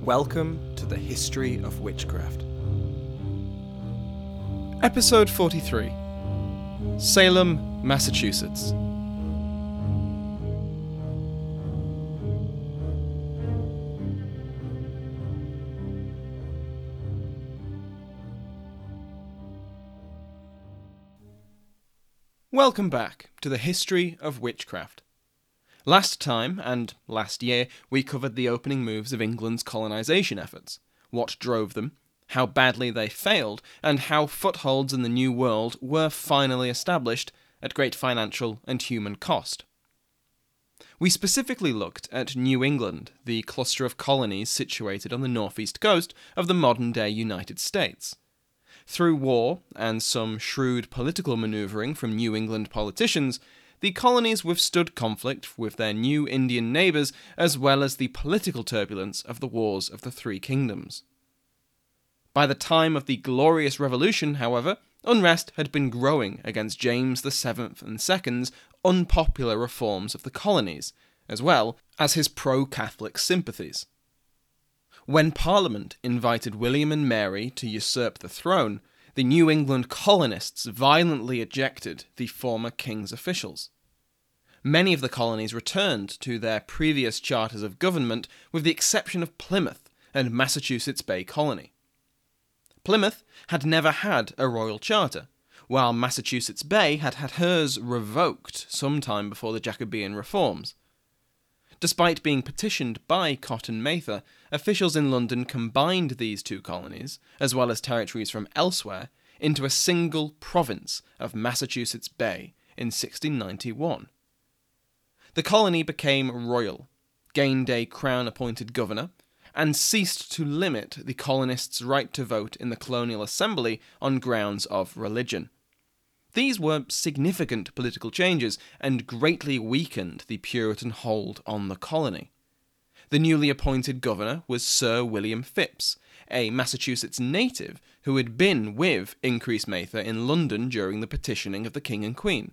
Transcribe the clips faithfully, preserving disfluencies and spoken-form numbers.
Welcome to the History of Witchcraft. Episode forty-three. Salem, Massachusetts. Welcome back to the History of Witchcraft. Last time, and last year, we covered the opening moves of England's colonisation efforts, what drove them, how badly they failed, and how footholds in the New World were finally established at great financial and human cost. We specifically looked at New England, the cluster of colonies situated on the northeast coast of the modern-day United States. Through war and some shrewd political manoeuvring from New England politicians, the colonies withstood conflict with their new Indian neighbours as well as the political turbulence of the Wars of the Three Kingdoms. By the time of the Glorious Revolution, however, unrest had been growing against James the Seventh and Second's unpopular reforms of the colonies, as well as his pro-Catholic sympathies. When Parliament invited William and Mary to usurp the throne, the New England colonists violently ejected the former king's officials. Many of the colonies returned to their previous charters of government, with the exception of Plymouth and Massachusetts Bay Colony. Plymouth had never had a royal charter, while Massachusetts Bay had had hers revoked sometime before the Jacobean reforms. Despite being petitioned by Cotton Mather, officials in London combined these two colonies, as well as territories from elsewhere, into a single province of Massachusetts Bay in sixteen ninety-one. The colony became royal, gained a crown-appointed governor, and ceased to limit the colonists' right to vote in the colonial assembly on grounds of religion. These were significant political changes and greatly weakened the Puritan hold on the colony. The newly appointed governor was Sir William Phips, a Massachusetts native who had been with Increase Mather in London during the petitioning of the King and Queen.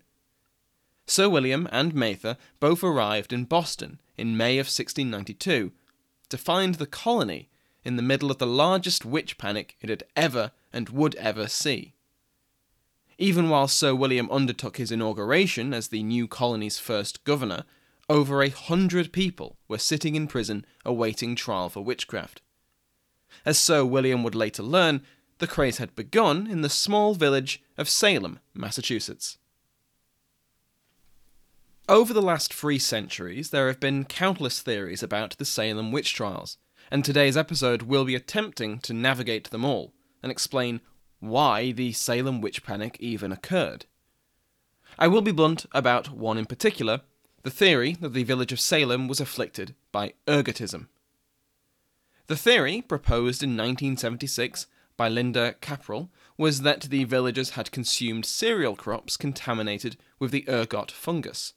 Sir William and Mather both arrived in Boston in May of sixteen ninety-two to find the colony in the middle of the largest witch panic it had ever and would ever see. Even while Sir William undertook his inauguration as the new colony's first governor, over a hundred people were sitting in prison awaiting trial for witchcraft. As Sir William would later learn, the craze had begun in the small village of Salem, Massachusetts. Over the last three centuries, there have been countless theories about the Salem witch trials, and today's episode will be attempting to navigate them all and explain why the Salem witch panic even occurred. I will be blunt about one in particular, the theory that the village of Salem was afflicted by ergotism. The theory, proposed in nineteen seventy-six by Linda Caprell, was that the villagers had consumed cereal crops contaminated with the ergot fungus.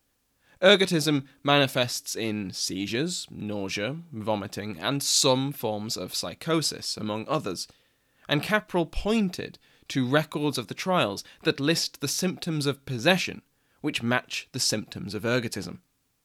Ergotism manifests in seizures, nausea, vomiting, and some forms of psychosis, among others, and Caprell pointed to records of the trials that list the symptoms of possession which match the symptoms of ergotism.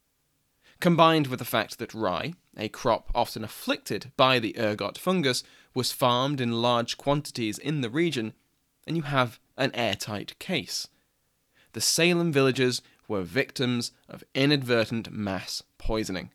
Combined with the fact that rye, a crop often afflicted by the ergot fungus, was farmed in large quantities in the region, and you have an airtight case. The Salem villagers were victims of inadvertent mass poisoning.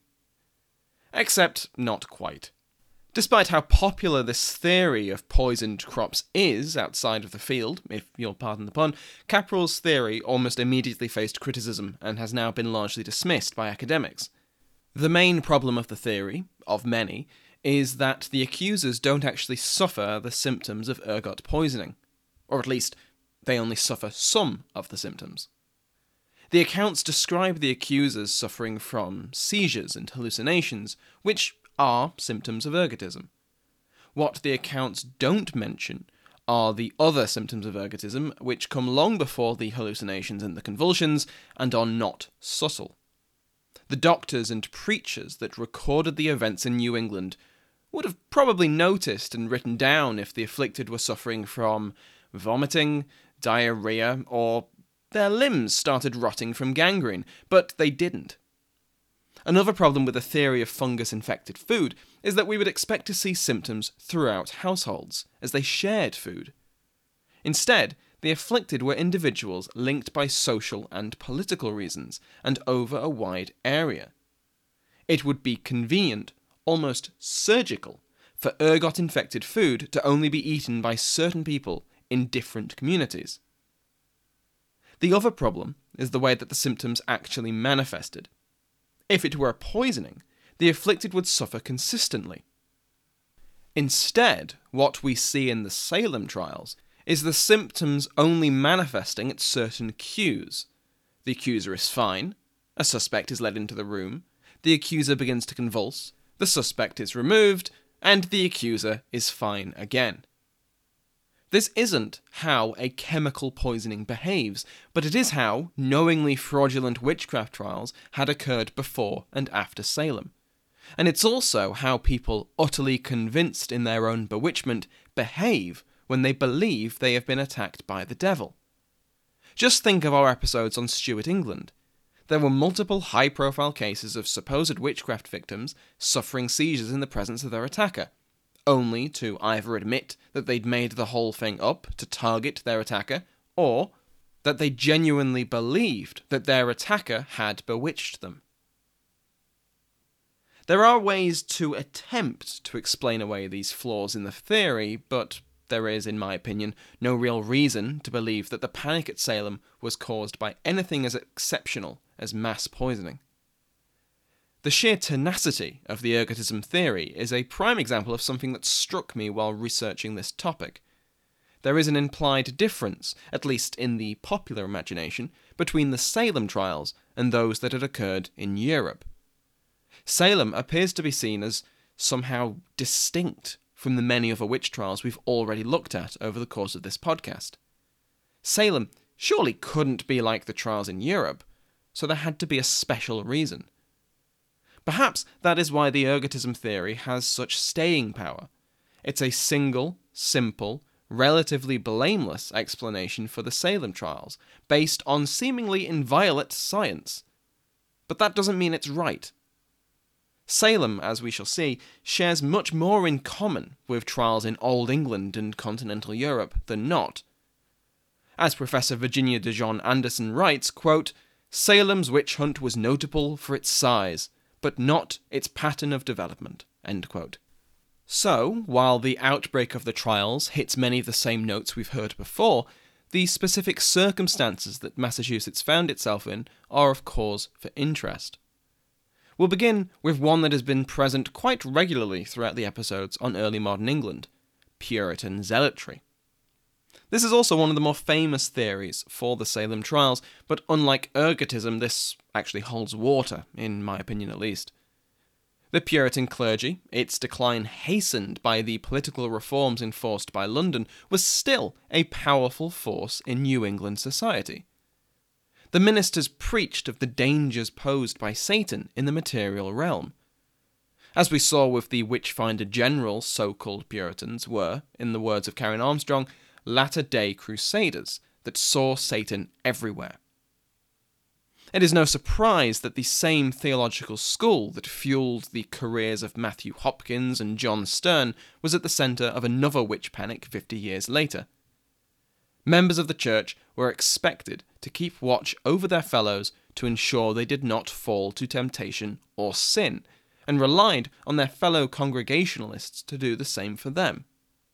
Except not quite. Despite how popular this theory of poisoned crops is outside of the field, if you'll pardon the pun, Caprell's theory almost immediately faced criticism and has now been largely dismissed by academics. The main problem of the theory, of many, is that the accusers don't actually suffer the symptoms of ergot poisoning, or at least they only suffer some of the symptoms. The accounts describe the accusers suffering from seizures and hallucinations, which are symptoms of ergotism. What the accounts don't mention are the other symptoms of ergotism, which come long before the hallucinations and the convulsions, and are not subtle. The doctors and preachers that recorded the events in New England would have probably noticed and written down if the afflicted were suffering from vomiting, diarrhea, or their limbs started rotting from gangrene, but they didn't. Another problem with the theory of fungus-infected food is that we would expect to see symptoms throughout households, as they shared food. Instead, the afflicted were individuals linked by social and political reasons, and over a wide area. It would be convenient, almost surgical, for ergot-infected food to only be eaten by certain people in different communities. The other problem is the way that the symptoms actually manifested. If it were a poisoning, the afflicted would suffer consistently. Instead, what we see in the Salem trials is the symptoms only manifesting at certain cues. The accuser is fine, a suspect is led into the room, the accuser begins to convulse, the suspect is removed, and the accuser is fine again. This isn't how a chemical poisoning behaves, but it is how knowingly fraudulent witchcraft trials had occurred before and after Salem. And it's also how people utterly convinced in their own bewitchment behave when they believe they have been attacked by the devil. Just think of our episodes on Stuart England. There were multiple high-profile cases of supposed witchcraft victims suffering seizures in the presence of their attacker, only to either admit that they'd made the whole thing up to target their attacker, or that they genuinely believed that their attacker had bewitched them. There are ways to attempt to explain away these flaws in the theory, but there is, in my opinion, no real reason to believe that the panic at Salem was caused by anything as exceptional as mass poisoning. The sheer tenacity of the ergotism theory is a prime example of something that struck me while researching this topic. There is an implied difference, at least in the popular imagination, between the Salem trials and those that had occurred in Europe. Salem appears to be seen as somehow distinct from the many other witch trials we've already looked at over the course of this podcast. Salem surely couldn't be like the trials in Europe, so there had to be a special reason. Perhaps that is why the ergotism theory has such staying power. It's a single, simple, relatively blameless explanation for the Salem trials, based on seemingly inviolate science. But that doesn't mean it's right. Salem, as we shall see, shares much more in common with trials in Old England and continental Europe than not. As Professor Virginia de John Anderson writes, quote, "Salem's witch hunt was notable for its size, but not its pattern of development." End quote. So, while the outbreak of the trials hits many of the same notes we've heard before, the specific circumstances that Massachusetts found itself in are of cause for interest. We'll begin with one that has been present quite regularly throughout the episodes on early modern England: Puritan zealotry. This is also one of the more famous theories for the Salem trials, but unlike ergotism, this actually holds water, in my opinion at least. The Puritan clergy, its decline hastened by the political reforms enforced by London, was still a powerful force in New England society. The ministers preached of the dangers posed by Satan in the material realm. As we saw with the Witchfinder General, so-called Puritans were, in the words of Karen Armstrong, latter-day crusaders that saw Satan everywhere. It is no surprise that the same theological school that fueled the careers of Matthew Hopkins and John Stern was at the centre of another witch panic fifty years later. Members of the church were expected to keep watch over their fellows to ensure they did not fall to temptation or sin, and relied on their fellow Congregationalists to do the same for them.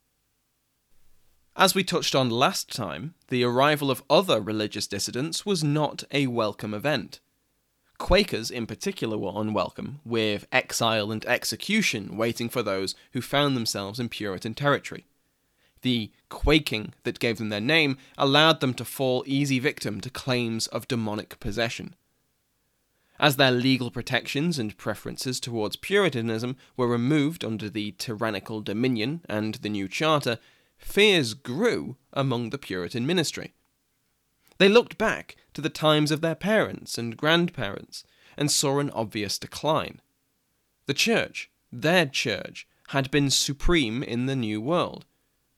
As we touched on last time, the arrival of other religious dissidents was not a welcome event. Quakers in particular were unwelcome, with exile and execution waiting for those who found themselves in Puritan territory. The quaking that gave them their name allowed them to fall easy victim to claims of demonic possession. As their legal protections and preferences towards Puritanism were removed under the tyrannical Dominion and the new charter, fears grew among the Puritan ministry. They looked back to the times of their parents and grandparents and saw an obvious decline. The church, their church, had been supreme in the New World.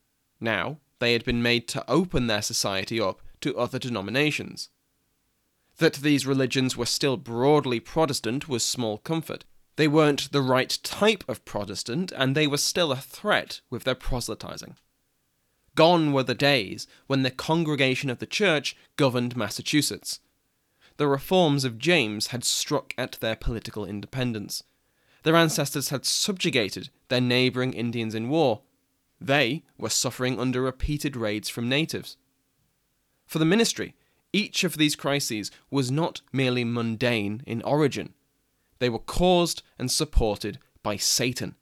Now, they had been made to open their society up to other denominations. That these religions were still broadly Protestant was small comfort. They weren't the right type of Protestant, and they were still a threat with their proselytizing. Gone were the days when the congregation of the church governed Massachusetts. The reforms of James had struck at their political independence. Their ancestors had subjugated their neighbouring Indians in war. They were suffering under repeated raids from natives. For the ministry, each of these crises was not merely mundane in origin. They were caused and supported by Satan.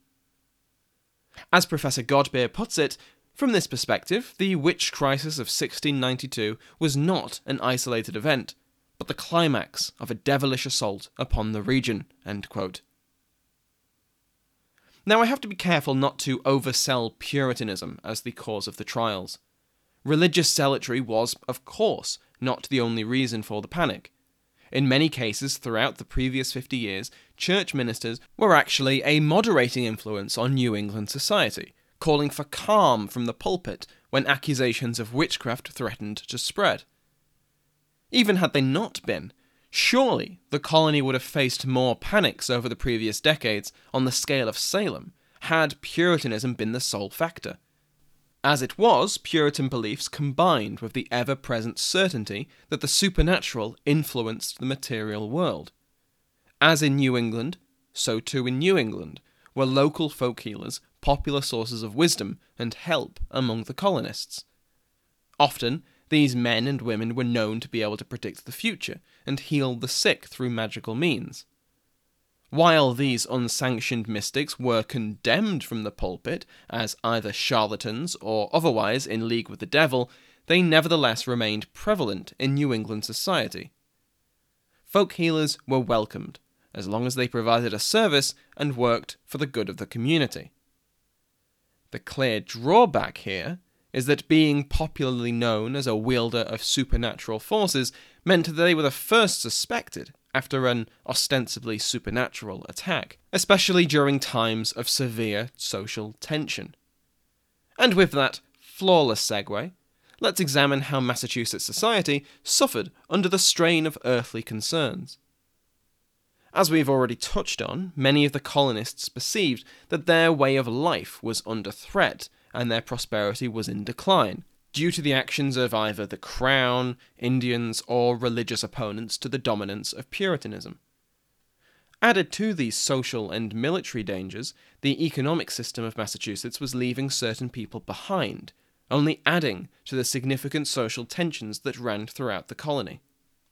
As Professor Godbeer puts it, from this perspective, the witch crisis of sixteen ninety-two was not an isolated event, but the climax of a devilish assault upon the region. End quote. Now, I have to be careful not to oversell Puritanism as the cause of the trials. Religious zealotry was, of course, not the only reason for the panic. In many cases throughout the previous fifty years, church ministers were actually a moderating influence on New England society, calling for calm from the pulpit when accusations of witchcraft threatened to spread. Even had they not been, surely the colony would have faced more panics over the previous decades on the scale of Salem, had Puritanism been the sole factor. As it was, Puritan beliefs combined with the ever-present certainty that the supernatural influenced the material world. As in New England, so too in New England were local folk healers popular sources of wisdom and help among the colonists. Often, these men and women were known to be able to predict the future and heal the sick through magical means. While these unsanctioned mystics were condemned from the pulpit as either charlatans or otherwise in league with the devil, they nevertheless remained prevalent in New England society. Folk healers were welcomed, as long as they provided a service and worked for the good of the community. The clear drawback here is that being popularly known as a wielder of supernatural forces meant that they were the first suspected after an ostensibly supernatural attack, especially during times of severe social tension. And with that flawless segue, let's examine how Massachusetts society suffered under the strain of earthly concerns. As we've already touched on, many of the colonists perceived that their way of life was under threat and their prosperity was in decline, due to the actions of either the Crown, Indians, or religious opponents to the dominance of Puritanism. Added to these social and military dangers, the economic system of Massachusetts was leaving certain people behind, only adding to the significant social tensions that ran throughout the colony.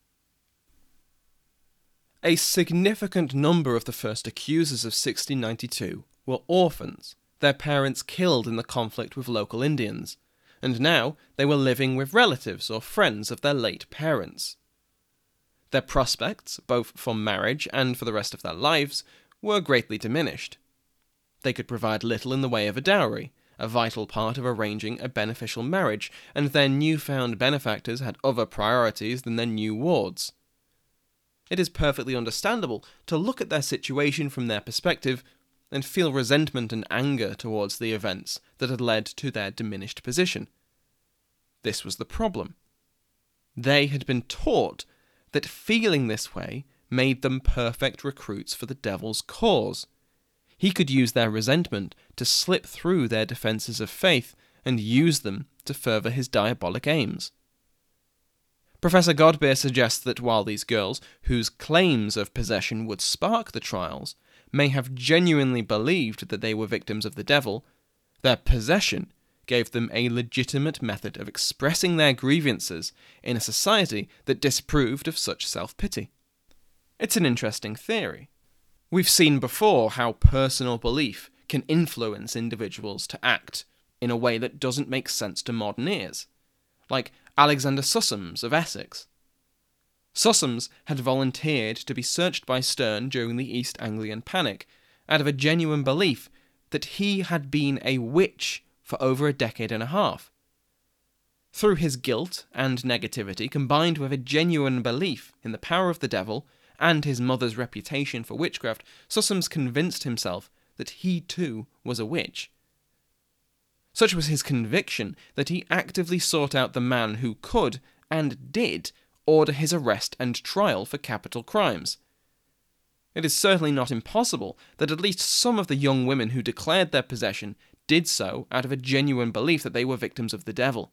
A significant number of the first accusers of sixteen ninety-two were orphans, their parents killed in the conflict with local Indians, and now they were living with relatives or friends of their late parents. Their prospects, both for marriage and for the rest of their lives, were greatly diminished. They could provide little in the way of a dowry, a vital part of arranging a beneficial marriage, and their newfound benefactors had other priorities than their new wards. It is perfectly understandable to look at their situation from their perspective and feel resentment and anger towards the events that had led to their diminished position. This was the problem. They had been taught that feeling this way made them perfect recruits for the devil's cause. He could use their resentment to slip through their defences of faith and use them to further his diabolic aims. Professor Godbeer suggests that while these girls, whose claims of possession would spark the trials, may have genuinely believed that they were victims of the devil, their possession gave them a legitimate method of expressing their grievances in a society that disapproved of such self-pity. It's an interesting theory. We've seen before how personal belief can influence individuals to act in a way that doesn't make sense to modern ears, like Alexander Sussums of Essex. Sussums had volunteered to be searched by Sterne during the East Anglian Panic, out of a genuine belief that he had been a witch for over a decade and a half. Through his guilt and negativity, combined with a genuine belief in the power of the devil and his mother's reputation for witchcraft, Sussums convinced himself that he too was a witch. Such was his conviction that he actively sought out the man who could, and did, order his arrest and trial for capital crimes. It is certainly not impossible that at least some of the young women who declared their possession did so out of a genuine belief that they were victims of the devil.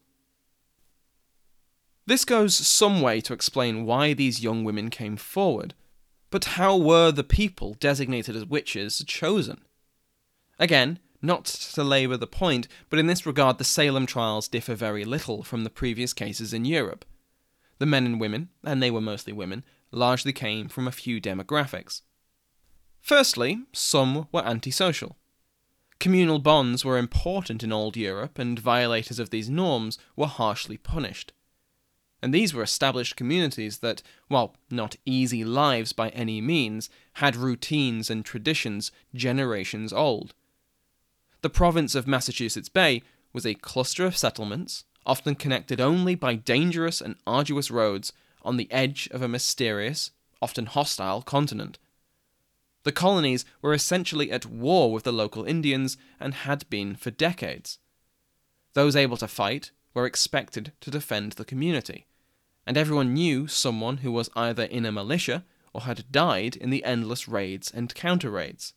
This goes some way to explain why these young women came forward, but how were the people designated as witches chosen? Again, not to labour the point, but in this regard the Salem trials differ very little from the previous cases in Europe. The men and women, and they were mostly women, largely came from a few demographics. Firstly, some were antisocial. Communal bonds were important in old Europe, and violators of these norms were harshly punished. And these were established communities that, while not easy lives by any means, had routines and traditions generations old. The province of Massachusetts Bay was a cluster of settlements, often connected only by dangerous and arduous roads on the edge of a mysterious, often hostile continent. The colonies were essentially at war with the local Indians and had been for decades. Those able to fight were expected to defend the community, and everyone knew someone who was either in a militia or had died in the endless raids and counter-raids.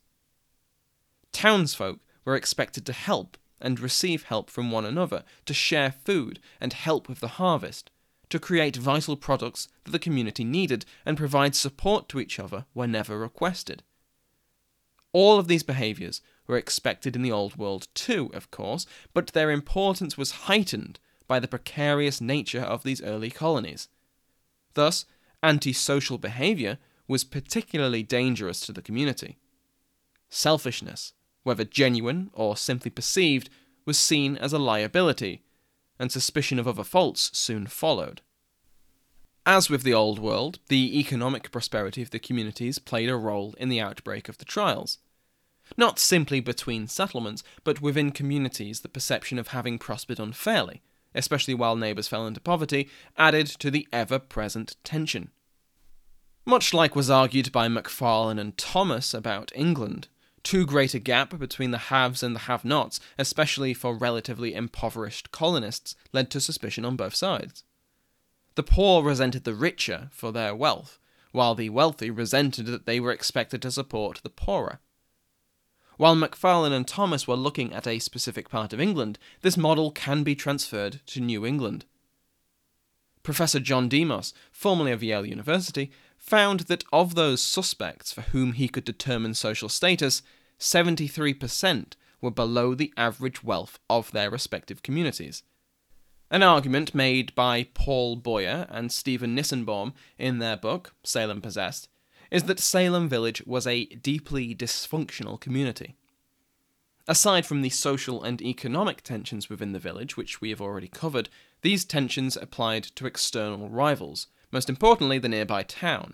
Townsfolk were expected to help and receive help from one another, to share food and help with the harvest, to create vital products that the community needed and provide support to each other whenever requested. All of these behaviours were expected in the Old World too, of course, but their importance was heightened by the precarious nature of these early colonies. Thus, antisocial behaviour was particularly dangerous to the community. Selfishness, whether genuine or simply perceived, was seen as a liability, and suspicion of other faults soon followed. As with the Old World, the economic prosperity of the communities played a role in the outbreak of the trials. Not simply between settlements, but within communities, the perception of having prospered unfairly, especially while neighbours fell into poverty, added to the ever-present tension. Much like was argued by Macfarlane and Thomas about England, too great a gap between the haves and the have-nots, especially for relatively impoverished colonists, led to suspicion on both sides. The poor resented the richer for their wealth, while the wealthy resented that they were expected to support the poorer. While Macfarlane and Thomas were looking at a specific part of England, this model can be transferred to New England. Professor John Demos, formerly of Yale University, found that of those suspects for whom he could determine social status, seventy-three percent were below the average wealth of their respective communities. An argument made by Paul Boyer and Stephen Nissenbaum in their book, Salem Possessed, is that Salem Village was a deeply dysfunctional community. Aside from the social and economic tensions within the village, which we have already covered, these tensions applied to external rivals, most importantly the nearby town.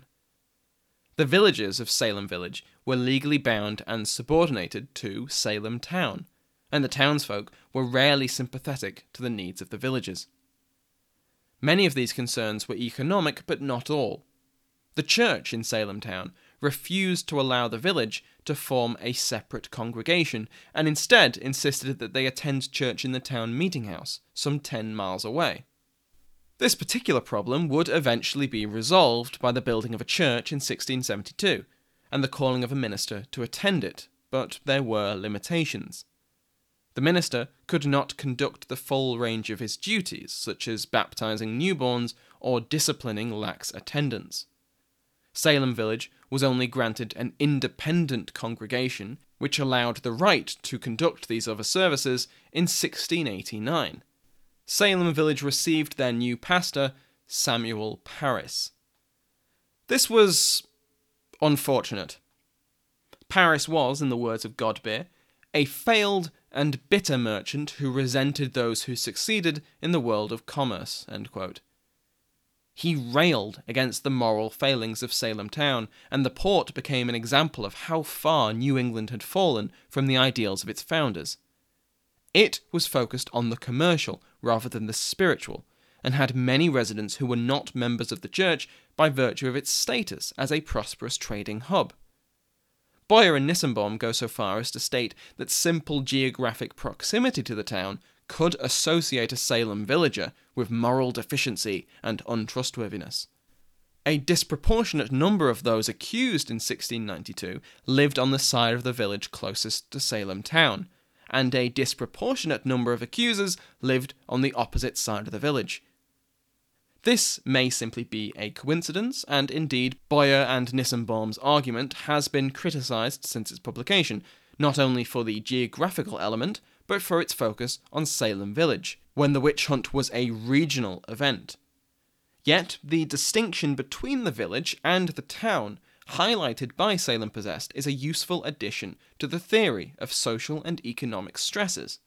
The villagers of Salem Village were legally bound and subordinated to Salem Town, and the townsfolk were rarely sympathetic to the needs of the villagers. Many of these concerns were economic, but not all. The church in Salem Town refused to allow the village to form a separate congregation, and instead insisted that they attend church in the town meeting house, some ten miles away. This particular problem would eventually be resolved by the building of a church in sixteen seventy-two, and the calling of a minister to attend it, but there were limitations. The minister could not conduct the full range of his duties, such as baptizing newborns or disciplining lax attendants. Salem Village was only granted an independent congregation, which allowed the right to conduct these other services, in sixteen eighty-nine. Salem Village received their new pastor, Samuel Parris. This was unfortunate. Parris was, in the words of Godbeer, a failed and bitter merchant who resented those who succeeded in the world of commerce. End quote. He railed against the moral failings of Salem Town, and the port became an example of how far New England had fallen from the ideals of its founders. It was focused on the commercial rather than the spiritual, and had many residents who were not members of the church by virtue of its status as a prosperous trading hub. Boyer and Nissenbaum go so far as to state that simple geographic proximity to the town could associate a Salem villager with moral deficiency and untrustworthiness. A disproportionate number of those accused in sixteen ninety-two lived on the side of the village closest to Salem town, and a disproportionate number of accusers lived on the opposite side of the village. This may simply be a coincidence, and indeed Boyer and Nissenbaum's argument has been criticised since its publication, not only for the geographical element, but for its focus on Salem village, when the witch hunt was a regional event. Yet, the distinction between the village and the town, highlighted by Salem Possessed, is a useful addition to the theory of social and economic stresses.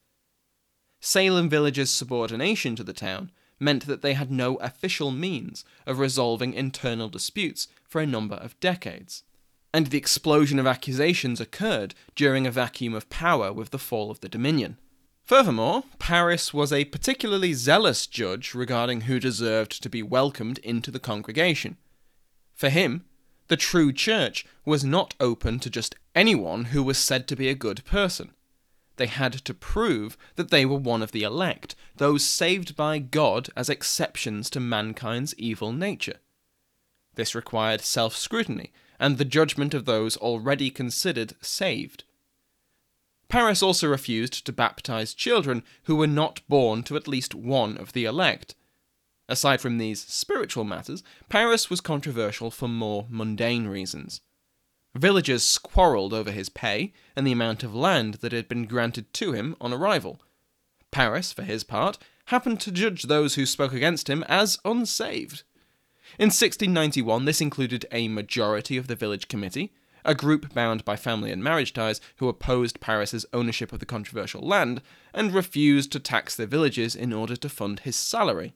Salem village's subordination to the town meant that they had no official means of resolving internal disputes for a number of decades, and the explosion of accusations occurred during a vacuum of power with the fall of the Dominion. Furthermore, Paris was a particularly zealous judge regarding who deserved to be welcomed into the congregation. For him, the true church was not open to just anyone who was said to be a good person. They had to prove that they were one of the elect, those saved by God as exceptions to mankind's evil nature. This required self-scrutiny and the judgment of those already considered saved. Paris also refused to baptize children who were not born to at least one of the elect. Aside from these spiritual matters, Paris was controversial for more mundane reasons. Villagers quarrelled over his pay and the amount of land that had been granted to him on arrival. Paris, for his part, happened to judge those who spoke against him as unsaved. In sixteen ninety-one, this included a majority of the village committee, a group bound by family and marriage ties who opposed Paris's ownership of the controversial land and refused to tax the villagers in order to fund his salary.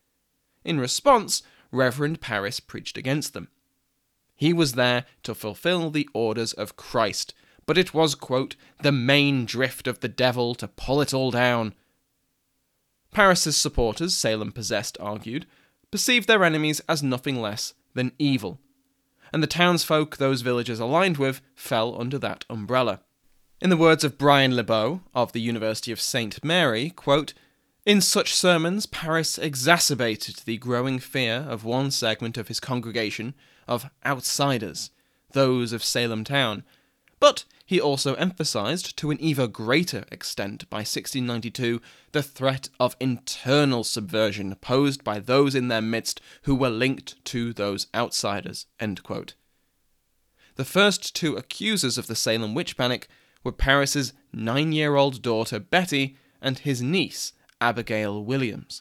In response, Reverend Paris preached against them. He was there to fulfill the orders of Christ, but it was, quote, the main drift of the devil to pull it all down. Paris's supporters, Salem Possessed argued, perceived their enemies as nothing less than evil, and the townsfolk those villagers aligned with fell under that umbrella. In the words of Brian Lebeau of the University of Saint Mary, quote, in such sermons, Paris exacerbated the growing fear of one segment of his congregation of outsiders, those of Salem town, but he also emphasized to an even greater extent by sixteen ninety-two the threat of internal subversion posed by those in their midst who were linked to those outsiders. End quote. The first two accusers of the Salem witch panic were Paris's nine-year-old daughter Betty and his niece Abigail Williams.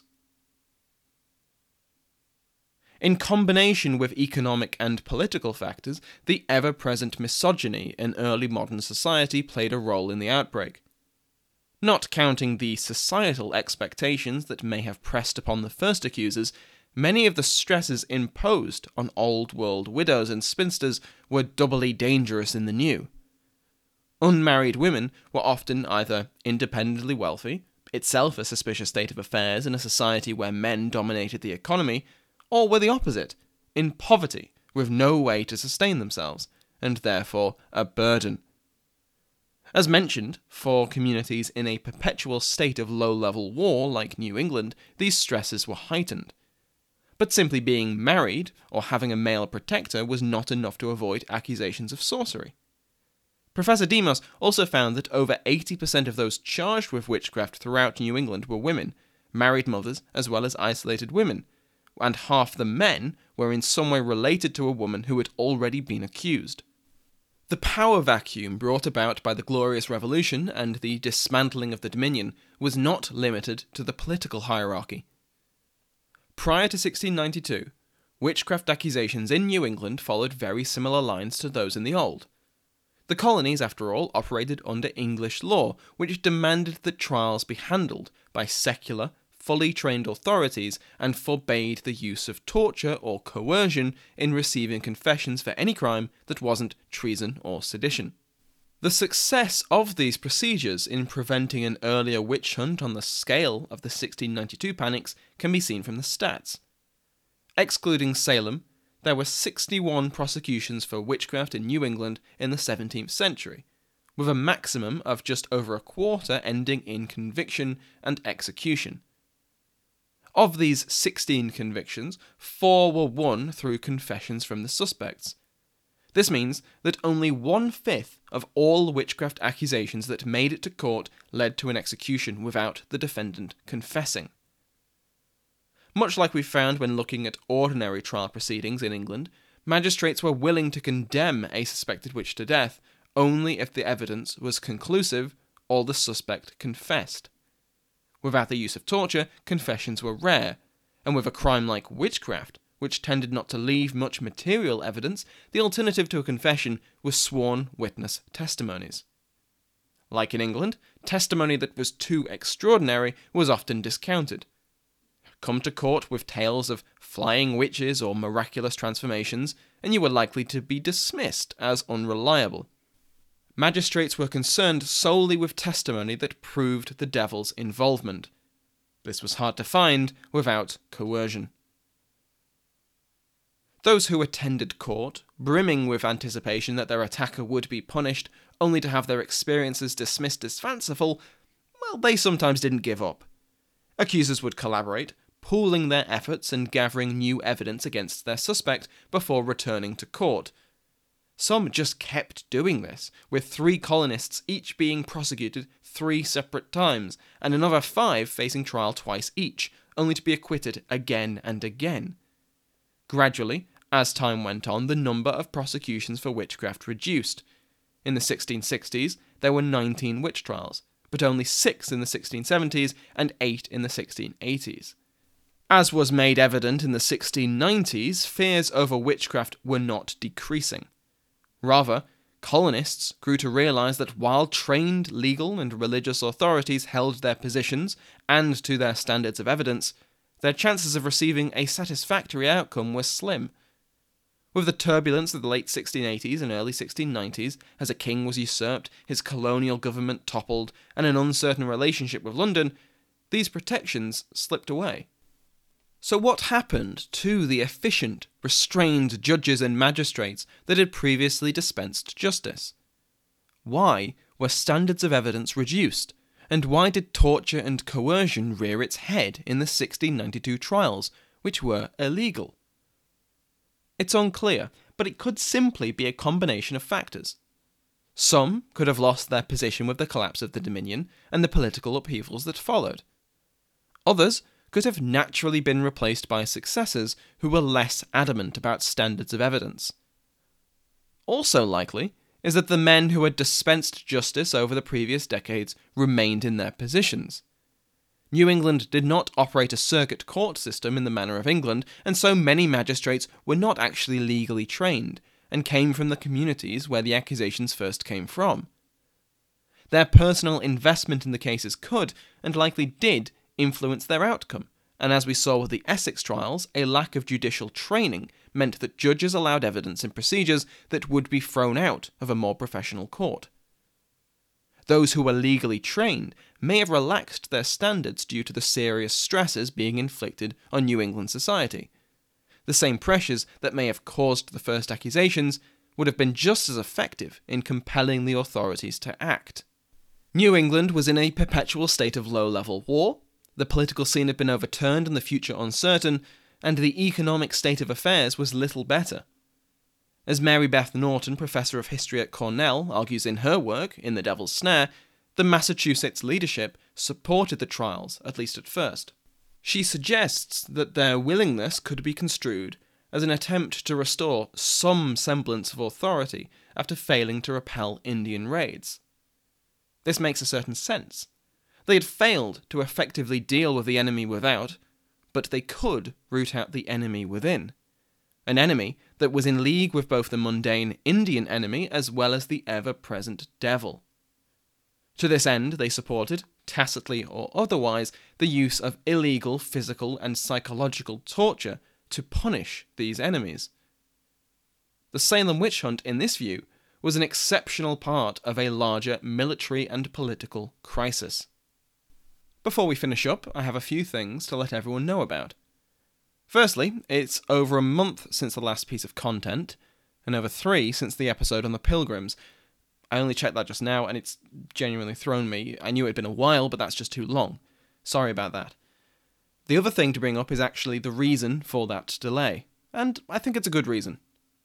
In combination with economic and political factors, the ever-present misogyny in early modern society played a role in the outbreak. Not counting the societal expectations that may have pressed upon the first accusers, many of the stresses imposed on old-world widows and spinsters were doubly dangerous in the new. Unmarried women were often either independently wealthy, itself a suspicious state of affairs in a society where men dominated the economy, or were the opposite, in poverty with no way to sustain themselves, and therefore a burden. As mentioned, for communities in a perpetual state of low-level war like New England, these stresses were heightened. But simply being married or having a male protector was not enough to avoid accusations of sorcery. Professor Demos also found that over eighty percent of those charged with witchcraft throughout New England were women, married mothers as well as isolated women, and half the men were in some way related to a woman who had already been accused. The power vacuum brought about by the Glorious Revolution and the dismantling of the Dominion was not limited to the political hierarchy. Prior to sixteen ninety-two, witchcraft accusations in New England followed very similar lines to those in the Old. The colonies, after all, operated under English law, which demanded that trials be handled by secular, fully trained authorities and forbade the use of torture or coercion in receiving confessions for any crime that wasn't treason or sedition. The success of these procedures in preventing an earlier witch hunt on the scale of the sixteen ninety-two panics can be seen from the stats. Excluding Salem, there were sixty-one prosecutions for witchcraft in New England in the seventeenth century, with a maximum of just over a quarter ending in conviction and execution. Of these sixteen convictions, four were won through confessions from the suspects. This means that only one-fifth of all witchcraft accusations that made it to court led to an execution without the defendant confessing. Much like we found when looking at ordinary trial proceedings in England, magistrates were willing to condemn a suspected witch to death only if the evidence was conclusive or the suspect confessed. Without the use of torture, confessions were rare, and with a crime like witchcraft, which tended not to leave much material evidence, the alternative to a confession was sworn witness testimonies. Like in England, testimony that was too extraordinary was often discounted. Come to court with tales of flying witches or miraculous transformations, and you were likely to be dismissed as unreliable. Magistrates were concerned solely with testimony that proved the devil's involvement. This was hard to find without coercion. Those who attended court, brimming with anticipation that their attacker would be punished, only to have their experiences dismissed as fanciful, well, they sometimes didn't give up. Accusers would collaborate, pooling their efforts and gathering new evidence against their suspect before returning to court. Some just kept doing this, with three colonists each being prosecuted three separate times, and another five facing trial twice each, only to be acquitted again and again. Gradually, as time went on, the number of prosecutions for witchcraft reduced. In the sixteen sixties, there were nineteen witch trials, but only six in the sixteen seventies and eight in the sixteen eighties. As was made evident in the sixteen nineties, fears over witchcraft were not decreasing. Rather, colonists grew to realize that while trained legal and religious authorities held their positions and to their standards of evidence, their chances of receiving a satisfactory outcome were slim. With the turbulence of the late sixteen eighties and early sixteen nineties, as a king was usurped, his colonial government toppled, and an uncertain relationship with London, these protections slipped away. So what happened to the efficient, restrained judges and magistrates that had previously dispensed justice? Why were standards of evidence reduced, and why did torture and coercion rear its head in the sixteen ninety-two trials, which were illegal? It's unclear, but it could simply be a combination of factors. Some could have lost their position with the collapse of the Dominion and the political upheavals that followed. Others could have naturally been replaced by successors who were less adamant about standards of evidence. Also likely is that the men who had dispensed justice over the previous decades remained in their positions. New England did not operate a circuit court system in the manner of England, and so many magistrates were not actually legally trained, and came from the communities where the accusations first came from. Their personal investment in the cases could, and likely did, influence their outcome, and as we saw with the Essex trials, a lack of judicial training meant that judges allowed evidence and procedures that would be thrown out of a more professional court. Those who were legally trained may have relaxed their standards due to the serious stresses being inflicted on New England society. The same pressures that may have caused the first accusations would have been just as effective in compelling the authorities to act. New England was in a perpetual state of low-level war, the political scene had been overturned and the future uncertain, and the economic state of affairs was little better. As Mary Beth Norton, professor of history at Cornell, argues in her work, In the Devil's Snare, the Massachusetts leadership supported the trials, at least at first. She suggests that their willingness could be construed as an attempt to restore some semblance of authority after failing to repel Indian raids. This makes a certain sense. They had failed to effectively deal with the enemy without, but they could root out the enemy within. An enemy that was in league with both the mundane Indian enemy as well as the ever-present devil. To this end, they supported, tacitly or otherwise, the use of illegal physical and psychological torture to punish these enemies. The Salem witch hunt, in this view, was an exceptional part of a larger military and political crisis. Before we finish up, I have a few things to let everyone know about. Firstly, it's over a month since the last piece of content, and over three since the episode on the Pilgrims. I only checked that just now, and it's genuinely thrown me. I knew it had been a while, but that's just too long. Sorry about that. The other thing to bring up is actually the reason for that delay, and I think it's a good reason.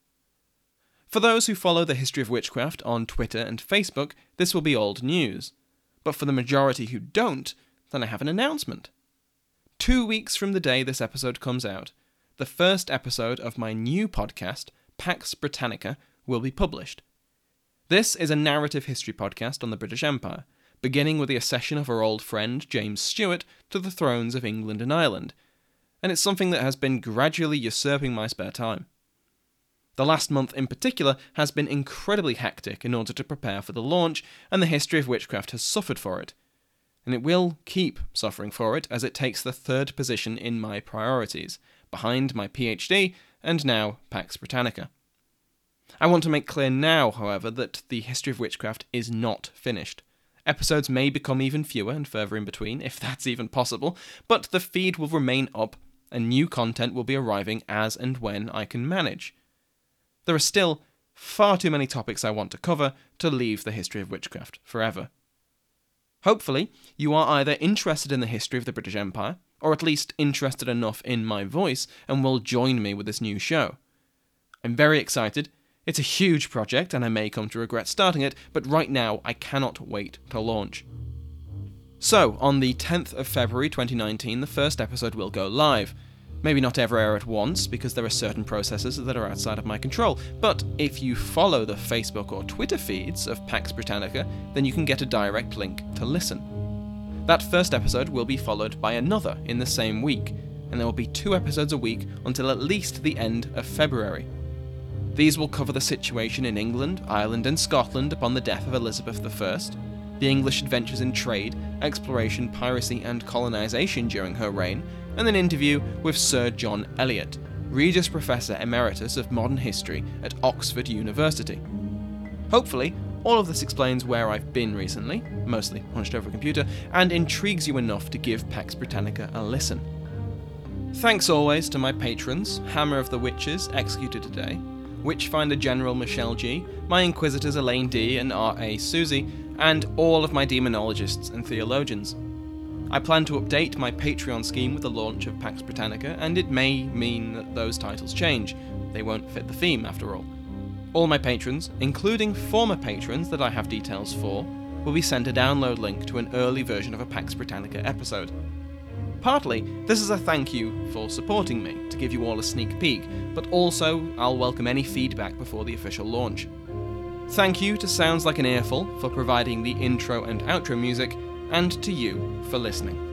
For those who follow the history of witchcraft on Twitter and Facebook, this will be old news. But for the majority who don't, then I have an announcement. Two weeks from the day this episode comes out, the first episode of my new podcast, Pax Britannica, will be published. This is a narrative history podcast on the British Empire, beginning with the accession of our old friend James Stewart to the thrones of England and Ireland, and it's something that has been gradually usurping my spare time. The last month in particular has been incredibly hectic in order to prepare for the launch, and the history of witchcraft has suffered for it. And it will keep suffering for it as it takes the third position in my priorities, behind my PhD and now Pax Britannica. I want to make clear now, however, that the history of witchcraft is not finished. Episodes may become even fewer and further in between, if that's even possible, but the feed will remain up and new content will be arriving as and when I can manage. There are still far too many topics I want to cover to leave the history of witchcraft forever. Hopefully, you are either interested in the history of the British Empire, or at least interested enough in my voice and will join me with this new show. I'm very excited. It's a huge project and I may come to regret starting it, but right now I cannot wait to launch. So, on the tenth of February twenty nineteen, the first episode will go live. Maybe not ever air at once, because there are certain processes that are outside of my control, but if you follow the Facebook or Twitter feeds of Pax Britannica, then you can get a direct link to listen. That first episode will be followed by another in the same week, and there will be two episodes a week until at least the end of February. These will cover the situation in England, Ireland and Scotland upon the death of Elizabeth the First, the English adventures in trade, exploration, piracy and colonisation during her reign, and an interview with Sir John Eliot, Regius Professor Emeritus of Modern History at Oxford University. Hopefully, all of this explains where I've been recently, mostly hunched over a computer, and intrigues you enough to give Pax Britannica a listen. Thanks always to my patrons, Hammer of the Witches, executed today, Witchfinder General Michelle G, my Inquisitors Elaine D and R A Susie, and all of my demonologists and theologians. I plan to update my Patreon scheme with the launch of Pax Britannica, and it may mean that those titles change. They won't fit the theme, after all. All my patrons, including former patrons that I have details for, will be sent a download link to an early version of a Pax Britannica episode. Partly, this is a thank you for supporting me, to give you all a sneak peek, but also I'll welcome any feedback before the official launch. Thank you to Sounds Like an Earful for providing the intro and outro music, and to you for listening.